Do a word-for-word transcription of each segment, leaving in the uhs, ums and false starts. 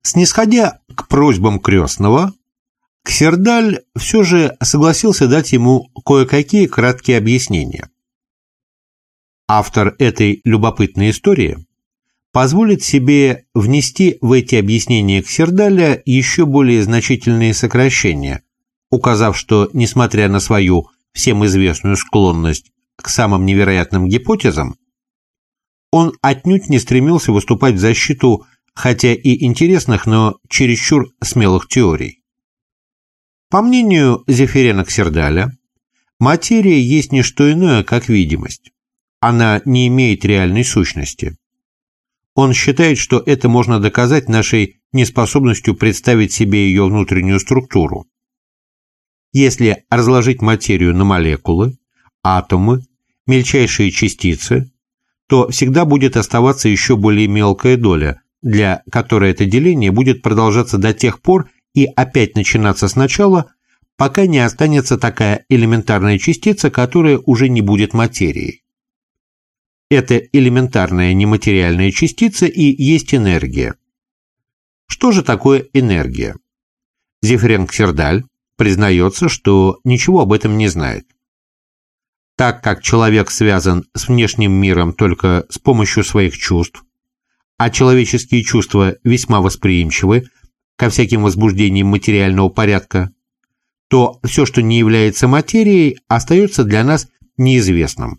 Снисходя к просьбам крестного, Ксердаль все же согласился дать ему кое-какие краткие объяснения. Автор этой любопытной истории позволит себе внести в эти объяснения Ксердаля еще более значительные сокращения, указав, что, несмотря на свою всем известную склонность к самым невероятным гипотезам, он отнюдь не стремился выступать в защиту хотя и интересных, но чересчур смелых теорий. По мнению Зефирена Ксердаля, материя есть не что иное, как видимость. Она не имеет реальной сущности. Он считает, что это можно доказать нашей неспособностью представить себе ее внутреннюю структуру. Если разложить материю на молекулы, атомы, мельчайшие частицы, то всегда будет оставаться еще более мелкая доля, для которой это деление будет продолжаться до тех пор и опять начинаться сначала, пока не останется такая элементарная частица, которая уже не будет материей. Эта элементарная нематериальная частица и есть энергия. Что же такое энергия? Зефирен Ксердаль признается, что ничего об этом не знает. Так как человек связан с внешним миром только с помощью своих чувств, а человеческие чувства весьма восприимчивы ко всяким возбуждениям материального порядка, то все, что не является материей, остается для нас неизвестным.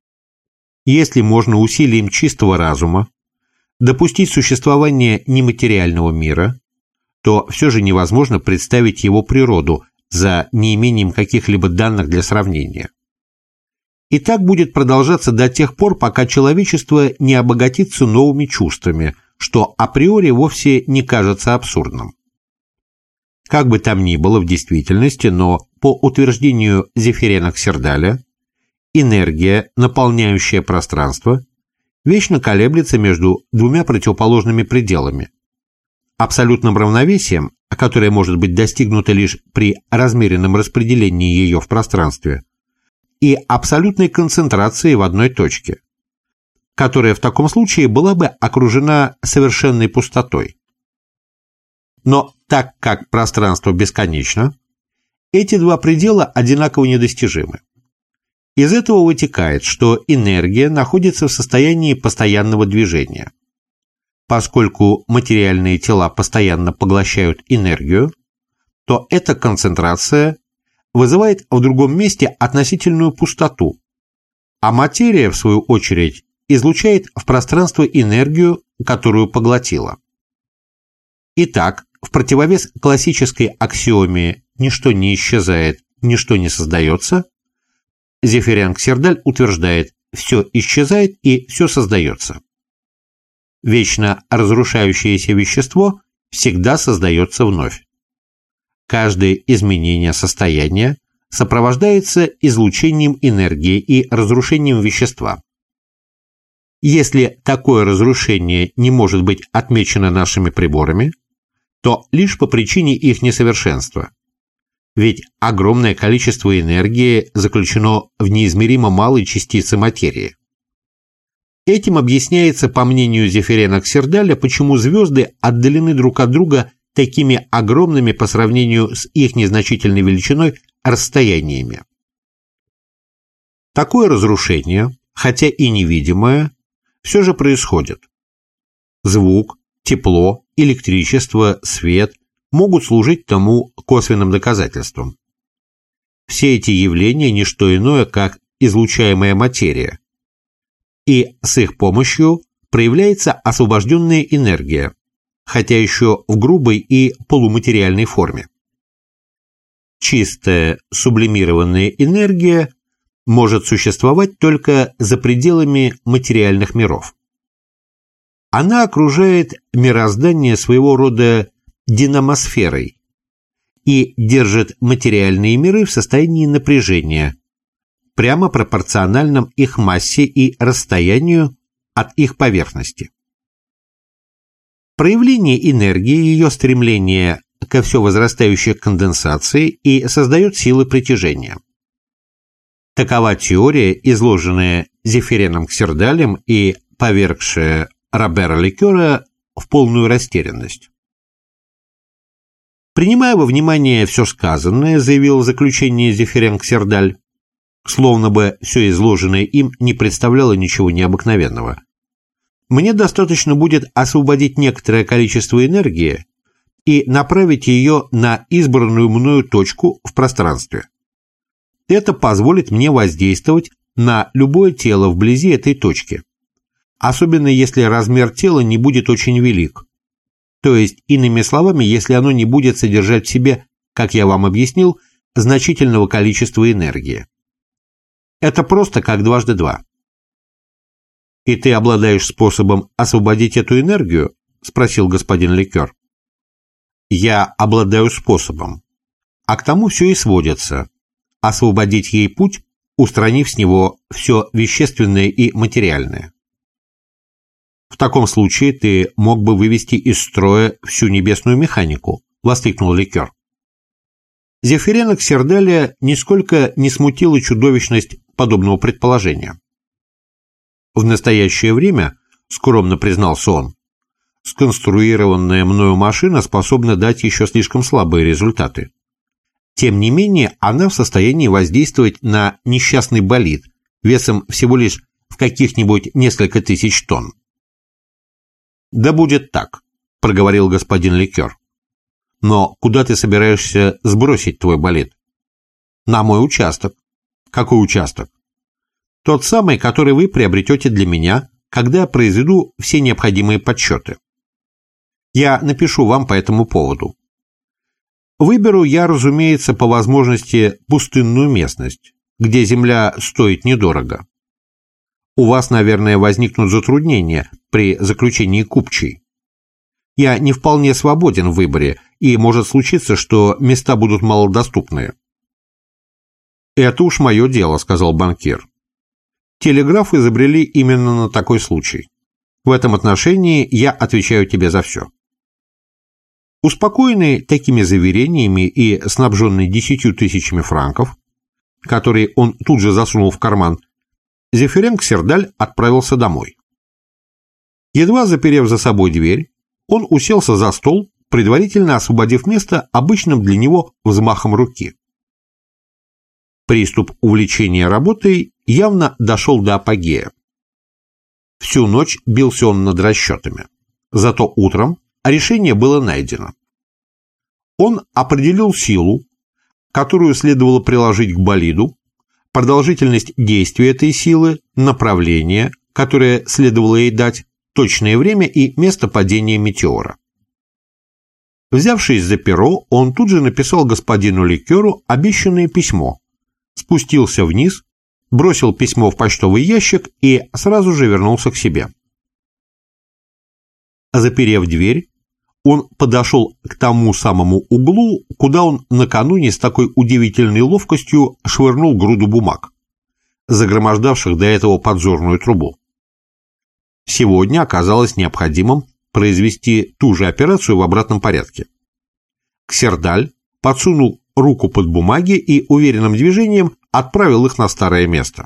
Если можно усилием чистого разума допустить существование нематериального мира, то все же невозможно представить его природу за неимением каких-либо данных для сравнения. И так будет продолжаться до тех пор, пока человечество не обогатится новыми чувствами, что априори вовсе не кажется абсурдным. Как бы там ни было в действительности, но по утверждению Зефирена Ксердаля, энергия, наполняющая пространство, вечно колеблется между двумя противоположными пределами: абсолютным равновесием, которое может быть достигнуто лишь при размеренном распределении ее в пространстве, и абсолютной концентрацией в одной точке, которая в таком случае была бы окружена совершенной пустотой. Но так как пространство бесконечно, эти два предела одинаково недостижимы. Из этого вытекает, что энергия находится в состоянии постоянного движения. Поскольку материальные тела постоянно поглощают энергию, то эта концентрация вызывает в другом месте относительную пустоту, а материя, в свою очередь, излучает в пространство энергию, которую поглотила. Итак, в противовес классической аксиоме «ничто не исчезает, ничто не создается», Зефирен Ксердаль утверждает «все исчезает и все создается». Вечно разрушающееся вещество всегда создается вновь. Каждое изменение состояния сопровождается излучением энергии и разрушением вещества. Если такое разрушение не может быть отмечено нашими приборами, то лишь по причине их несовершенства. Ведь огромное количество энергии заключено в неизмеримо малой частице материи. Этим объясняется, по мнению Зефирена Ксердаля, почему звезды отдалены друг от друга такими огромными по сравнению с их незначительной величиной расстояниями. Такое разрушение, хотя и невидимое, все же происходит. Звук, тепло, электричество, свет могут служить тому косвенным доказательством. Все эти явления – не что иное, как излучаемая материя, и с их помощью проявляется освобожденная энергия, хотя еще в грубой и полуматериальной форме. Чистая сублимированная энергия может существовать только за пределами материальных миров. Она окружает мироздание своего рода динамосферой и держит материальные миры в состоянии напряжения, прямо пропорциональном их массе и расстоянию от их поверхности. Проявление энергии, ее стремление ко все возрастающей конденсации и создает силы притяжения. Такова теория, изложенная Зефиреном Ксердалем и повергшая Робера Ликера в полную растерянность. Принимая во внимание все сказанное, заявил в заключение Зефиренко-Сердаль, словно бы все изложенное им не представляло ничего необыкновенного. Мне достаточно будет освободить некоторое количество энергии и направить ее на избранную мною точку в пространстве. Это позволит мне воздействовать на любое тело вблизи этой точки, особенно если размер тела не будет очень велик. То есть, иными словами, если оно не будет содержать в себе, как я вам объяснил, значительного количества энергии. Это просто как дважды два. «И ты обладаешь способом освободить эту энергию?» – спросил господин Ликер. «Я обладаю способом, а к тому все и сводится – освободить ей путь, устранив с него все вещественное и материальное». «В таком случае ты мог бы вывести из строя всю небесную механику», – воскликнул Ликер. Зефиренко-Сердаля нисколько не смутила чудовищность подобного предположения. «В настоящее время, — скромно признался он, — сконструированная мною машина способна дать еще слишком слабые результаты. Тем не менее, она в состоянии воздействовать на несчастный болид весом всего лишь в каких-нибудь несколько тысяч тонн». «Да будет так», — проговорил господин Ликер. «Но куда ты собираешься сбросить твой болид?» «На мой участок». «Какой участок?» «Тот самый, который вы приобретете для меня, когда я произведу все необходимые подсчеты. Я напишу вам по этому поводу. Выберу я, разумеется, по возможности пустынную местность, где земля стоит недорого. У вас, наверное, возникнут затруднения при заключении купчей. Я не вполне свободен в выборе, и может случиться, что места будут малодоступные». «Это уж мое дело», — сказал банкир. «Телеграф изобрели именно на такой случай. В этом отношении я отвечаю тебе за все». Успокоенный такими заверениями и снабженный десятью тысячами франков, которые он тут же засунул в карман, Зефиренко-Сердаль отправился домой. Едва заперев за собой дверь, он уселся за стол, предварительно освободив место обычным для него взмахом руки. Приступ увлечения работой явно дошел до апогея. Всю ночь бился он над расчетами. Зато утром решение было найдено. Он определил силу, которую следовало приложить к болиду, продолжительность действия этой силы, направление, которое следовало ей дать, точное время и место падения метеора. Взявшись за перо, он тут же написал господину Ликеру обещанное письмо, спустился вниз, бросил письмо в почтовый ящик и сразу же вернулся к себе. Заперев дверь, он подошел к тому самому углу, куда он накануне с такой удивительной ловкостью швырнул груду бумаг, загромождавших до этого подзорную трубу. Сегодня оказалось необходимым произвести ту же операцию в обратном порядке. Сердаль подсунул руку под бумаги и уверенным движением отправил их на старое место.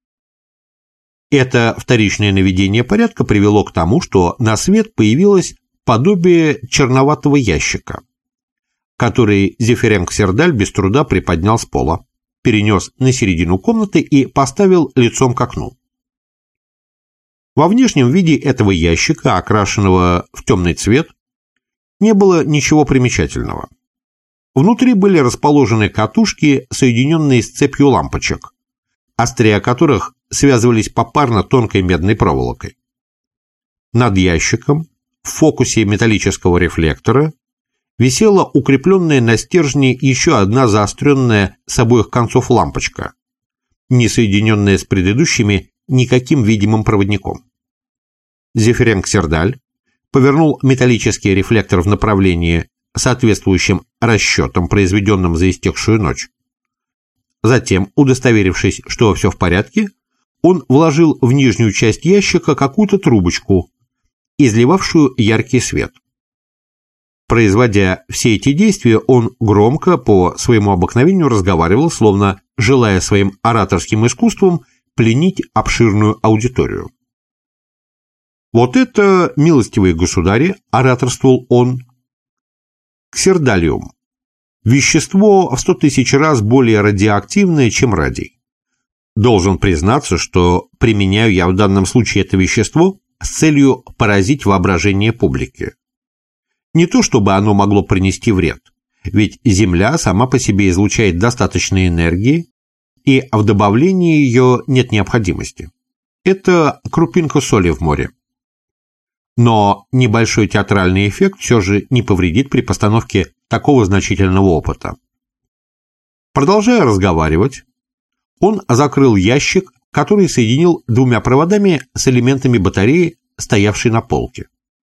Это вторичное наведение порядка привело к тому, что на свет появилось подобие черноватого ящика, который Зефиренко-Сердаль без труда приподнял с пола, перенес на середину комнаты и поставил лицом к окну. Во внешнем виде этого ящика, окрашенного в темный цвет, не было ничего примечательного. Внутри были расположены катушки, соединенные с цепью лампочек, острия которых связывались попарно тонкой медной проволокой. Над ящиком, в фокусе металлического рефлектора, висела укрепленная на стержне еще одна заостренная с обоих концов лампочка, не соединенная с предыдущими никаким видимым проводником. Зефиренко-Сердаль повернул металлический рефлектор в направлении, соответствующим расчетам, произведенным за истекшую ночь. Затем, удостоверившись, что все в порядке, он вложил в нижнюю часть ящика какую-то трубочку, изливавшую яркий свет. Производя все эти действия, он громко, по своему обыкновению, разговаривал, словно желая своим ораторским искусством пленить обширную аудиторию. «Вот это, милостивые государи, — ораторствовал он, — к Сердалиум, вещество в сто тысяч раз более радиоактивное, чем радий. Должен признаться, что применяю я в данном случае это вещество с целью поразить воображение публики. Не то чтобы оно могло принести вред, ведь Земля сама по себе излучает достаточно энергии, и в добавлении ее нет необходимости. Это крупинка соли в море. Но небольшой театральный эффект все же не повредит при постановке такого значительного опыта. Продолжая разговаривать, он закрыл ящик, который соединил двумя проводами с элементами батареи, стоявшей на полке.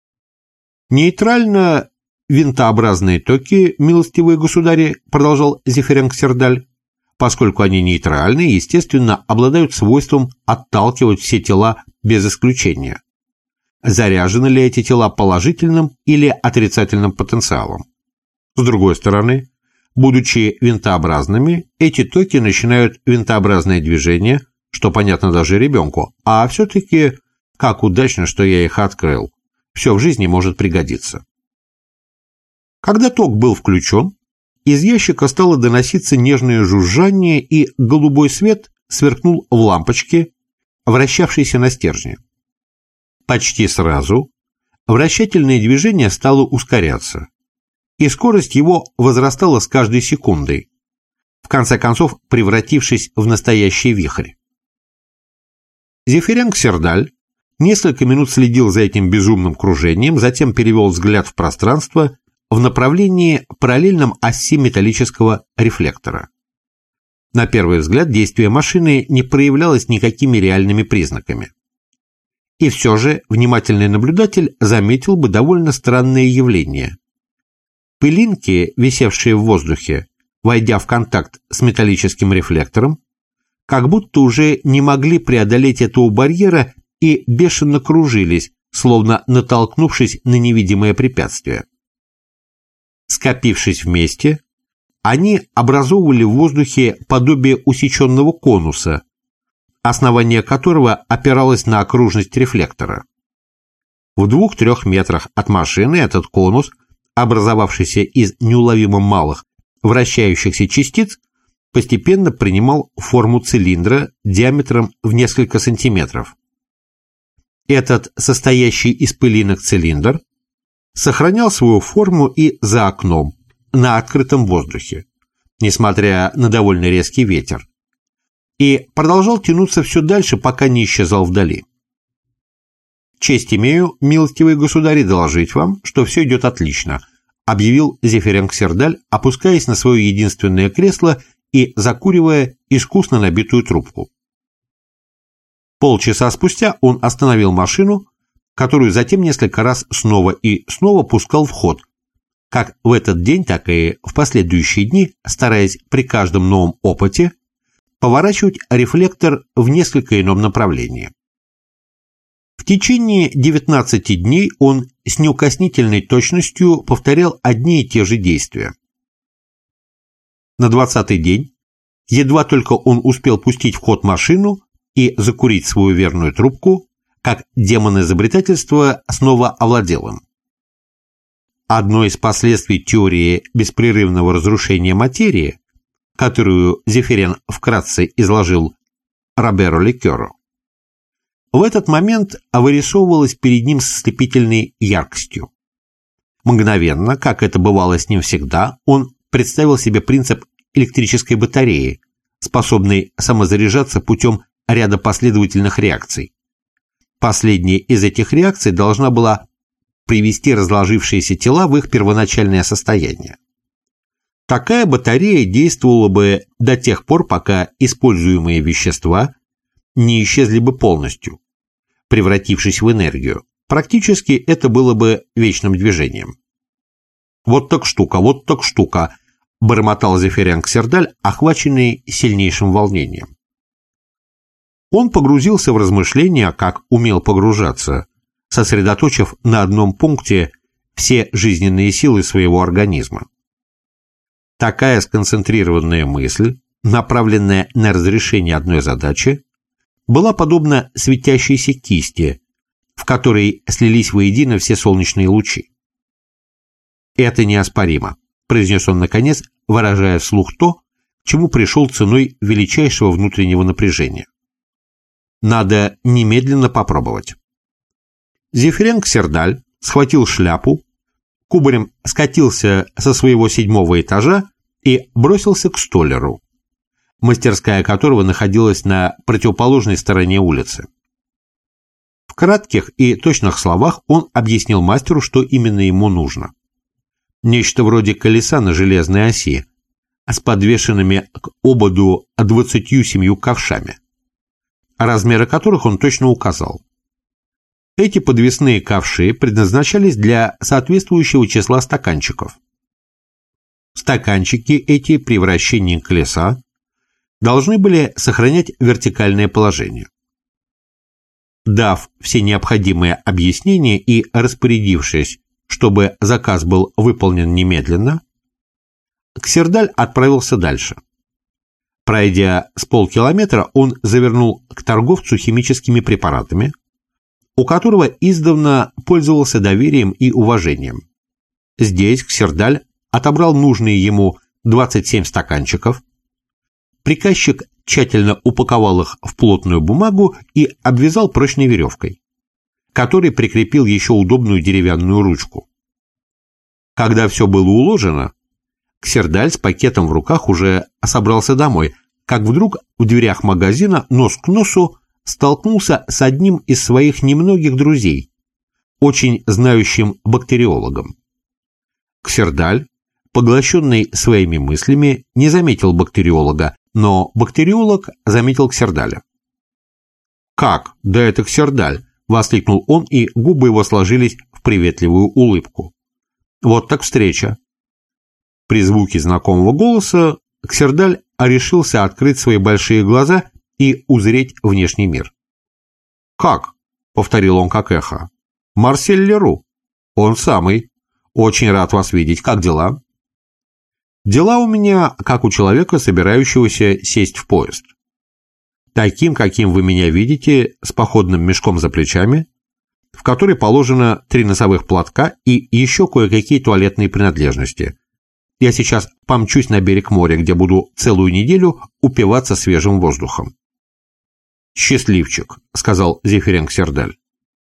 Нейтрально винтообразные токи, милостивые государи, продолжал Зефиренко-Сердаль, поскольку они нейтральны, естественно, обладают свойством отталкивать все тела без исключения. Заряжены ли эти тела положительным или отрицательным потенциалом? С другой стороны, будучи винтообразными, эти токи начинают винтообразное движение, что понятно даже ребенку, а все-таки как удачно, что я их открыл. Все в жизни может пригодиться. Когда ток был включен, из ящика стало доноситься нежное жужжание, и голубой свет сверкнул в лампочке, вращавшейся на стержне. Почти сразу вращательное движение стало ускоряться, и скорость его возрастала с каждой секундой, в конце концов превратившись в настоящий вихрь. Зефиренко-Сердаль несколько минут следил за этим безумным кружением, затем перевел взгляд в пространство в направлении, параллельном оси металлического рефлектора. На первый взгляд действие машины не проявлялось никакими реальными признаками. И все же внимательный наблюдатель заметил бы довольно странное явление. Пылинки, висевшие в воздухе, войдя в контакт с металлическим рефлектором, как будто уже не могли преодолеть этого барьера и бешено кружились, словно натолкнувшись на невидимое препятствие. Скопившись вместе, они образовывали в воздухе подобие усеченного конуса, основание которого опиралось на окружность рефлектора. В двух-трех метрах от машины этот конус, образовавшийся из неуловимо малых вращающихся частиц, постепенно принимал форму цилиндра диаметром в несколько сантиметров. Этот состоящий из пылинок цилиндр сохранял свою форму и за окном, на открытом воздухе, несмотря на довольно резкий ветер, и продолжал тянуться все дальше, пока не исчезал вдали. «Честь имею, милостивые государи, доложить вам, что все идет отлично», объявил Зефиренко-Сердаль, опускаясь на свое единственное кресло и закуривая искусно набитую трубку. Полчаса спустя он остановил машину, которую затем несколько раз снова и снова пускал в ход, как в этот день, так и в последующие дни, стараясь при каждом новом опыте поворачивать рефлектор в несколько ином направлении. В течение девятнадцати дней он с неукоснительной точностью повторял одни и те же действия. На двадцатый день, едва только он успел пустить в ход машину и закурить свою верную трубку, как демон изобретательства снова овладел им. Одно из последствий теории беспрерывного разрушения материи, которую Зефирен вкратце изложил Роберу Ликеру, в этот момент вырисовывалось перед ним с ослепительной яркостью. Мгновенно, как это бывало с ним всегда, он представил себе принцип электрической батареи, способной самозаряжаться путем ряда последовательных реакций. Последняя из этих реакций должна была привести разложившиеся тела в их первоначальное состояние. Такая батарея действовала бы до тех пор, пока используемые вещества не исчезли бы полностью, превратившись в энергию. Практически это было бы вечным движением. «Вот так штука, вот так штука», – бормотал Зефиренко-Сердаль, охваченный сильнейшим волнением. Он погрузился в размышления, как умел погружаться, сосредоточив на одном пункте все жизненные силы своего организма. Такая сконцентрированная мысль, направленная на разрешение одной задачи, была подобна светящейся кисти, в которой слились воедино все солнечные лучи. Это неоспоримо. произнес он наконец, выражая вслух то, к чему пришел ценой величайшего внутреннего напряжения. Надо немедленно попробовать. Зефирен Ксердаль схватил шляпу, кубарем скатился со своего седьмого этажа и бросился к столяру, мастерская которого находилась на противоположной стороне улицы. В кратких и точных словах он объяснил мастеру, что именно ему нужно. Нечто вроде колеса на железной оси, с подвешенными к ободу двадцатью семью ковшами, размеры которых он точно указал. Эти подвесные ковши предназначались для соответствующего числа стаканчиков. Стаканчики эти при вращении колеса должны были сохранять вертикальное положение. Дав все необходимые объяснения и распорядившись, чтобы заказ был выполнен немедленно, Ксердаль отправился дальше. Пройдя с полкилометра, он завернул к торговцу химическими препаратами, у которого издавна пользовался доверием и уважением. Здесь Ксердаль отобрал нужные ему двадцать семь стаканчиков. Приказчик тщательно упаковал их в плотную бумагу и обвязал прочной веревкой, которой прикрепил еще удобную деревянную ручку. Когда все было уложено, Ксердаль с пакетом в руках уже собрался домой, как вдруг в дверях магазина нос к носу столкнулся с одним из своих немногих друзей, очень знающим бактериологом. Ксердаль, поглощенный своими мыслями, не заметил бактериолога, но бактериолог заметил Ксердаля. «Как? Да это Ксердаль!» — воскликнул он, и губы его сложились в приветливую улыбку. «Вот так встреча!» При звуке знакомого голоса Ксердаль решился открыть свои большие глаза и узреть внешний мир. «Как?» — повторил он как эхо. «Марсель Леру. Он самый. Очень рад вас видеть. Как дела?» «Дела у меня, как у человека, собирающегося сесть в поезд. Таким, каким вы меня видите, с походным мешком за плечами, в который положено три носовых платка и еще кое-какие туалетные принадлежности. Я сейчас помчусь на берег моря, где буду целую неделю упиваться свежим воздухом». «Счастливчик», — сказал Зефирен Ксердаль.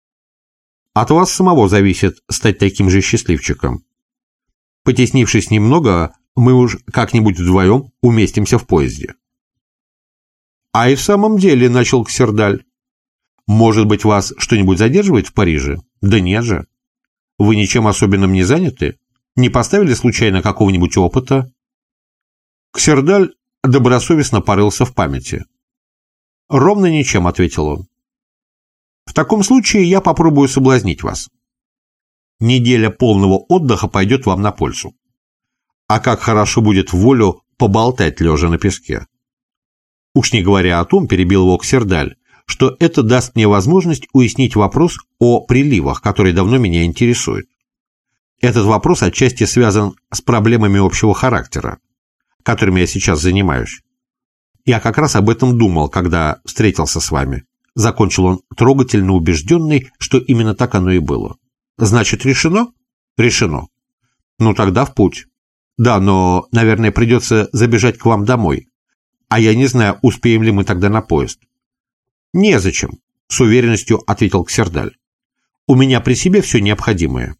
«От вас самого зависит стать таким же счастливчиком. Потеснившись немного, мы уж как-нибудь вдвоем уместимся в поезде». «А и в самом деле», — начал Ксердаль, — «может быть, вас что-нибудь задерживает в Париже? Да нет же. Вы ничем особенным не заняты? Не поставили случайно какого-нибудь опыта?» Ксердаль добросовестно порылся в памяти. «Ровно ничем», — ответил он. «В таком случае я попробую соблазнить вас. Неделя полного отдыха пойдет вам на пользу. А как хорошо будет в волю поболтать лежа на песке. Уж не говоря о том, перебил его Ксердаль, что это даст мне возможность уяснить вопрос о приливах, который давно меня интересует. Этот вопрос отчасти связан с проблемами общего характера, которыми я сейчас занимаюсь. Я как раз об этом думал, когда встретился с вами. Закончил он, трогательно убежденный, что именно так оно и было. Значит, решено? Решено. Ну тогда в путь. Да, но, наверное, придется забежать к вам домой. А я не знаю, успеем ли мы тогда на поезд. Незачем, с уверенностью ответил Ксердаль. У меня при себе все необходимое.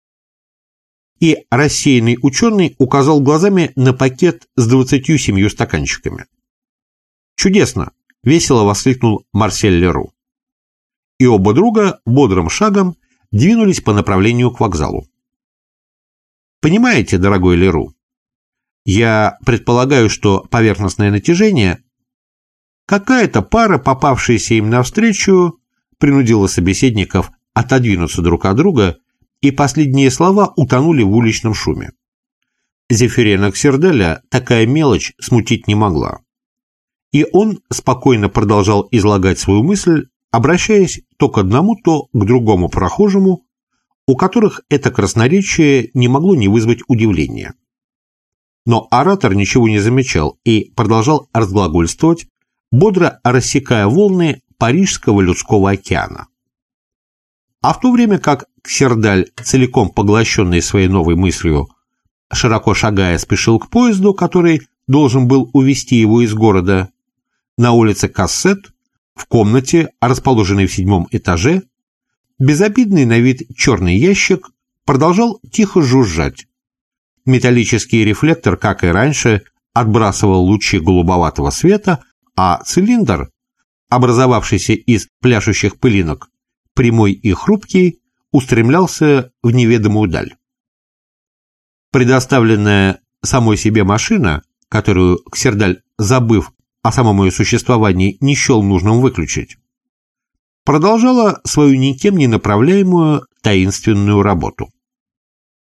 И рассеянный ученый указал глазами на пакет с двадцатью семью стаканчиками. «Чудесно!» — весело воскликнул Марсель Леру. И оба друга бодрым шагом двинулись по направлению к вокзалу. «Понимаете, дорогой Леру, я предполагаю, что поверхностное натяжение, какая-то пара, попавшаяся им навстречу, принудила собеседников отодвинуться друг от друга, и последние слова утонули в уличном шуме. Зефирена Ксердаля такая мелочь смутить не могла. И он спокойно продолжал излагать свою мысль, обращаясь то к одному, то к другому прохожему, у которых это красноречие не могло не вызвать удивления. Но оратор ничего не замечал и продолжал разглагольствовать, бодро рассекая волны Парижского людского океана. А в то время как Ксердаль, целиком поглощенный своей новой мыслью, широко шагая, спешил к поезду, который должен был увезти его из города, на улице Кассет, в комнате, расположенной в седьмом этаже, безобидный на вид черный ящик продолжал тихо жужжать. Металлический рефлектор, как и раньше, отбрасывал лучи голубоватого света, а цилиндр, образовавшийся из пляшущих пылинок, прямой и хрупкий, устремлялся в неведомую даль. Предоставленная самой себе машина, которую Ксердаль, забыв о самом ее существовании, не счел нужным выключить, продолжала свою никем не направляемую таинственную работу.